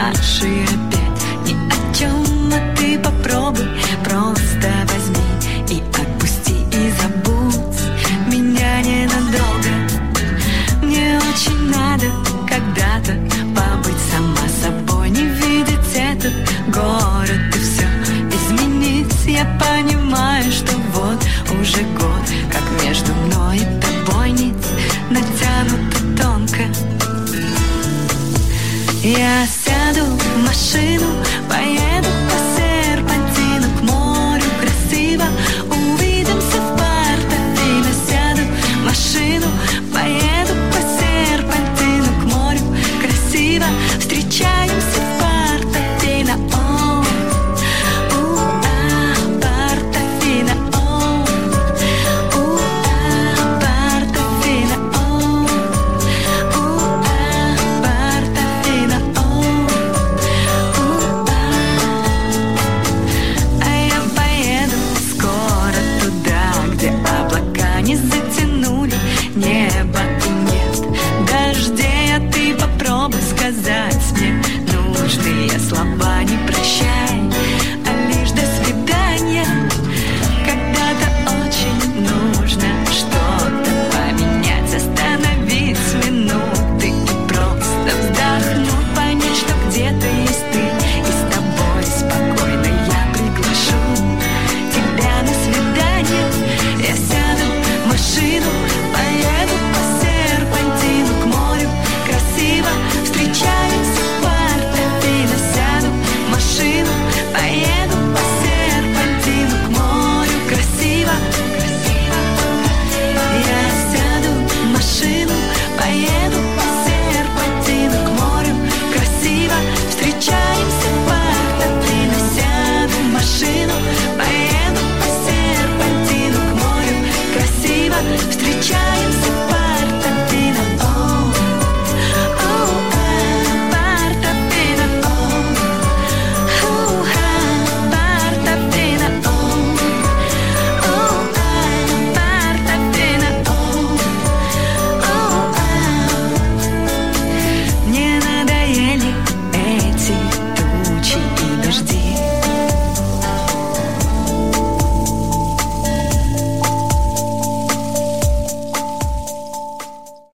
наши опять ни о чем, а ты попробуй, просто возьми и отпусти, и забудь меня ненадолго. Мне очень надо когда-то побыть сама собой, не видеть этот город и все изменить. Я понимаю, что вот уже год, как между мной и тобой нить натянута тонко. Я сяду в машину, поеду по серпантину к морю красиво, увидимся в Портофино. Сяду в машину, поеду по серпантину к морю красиво, встречаемся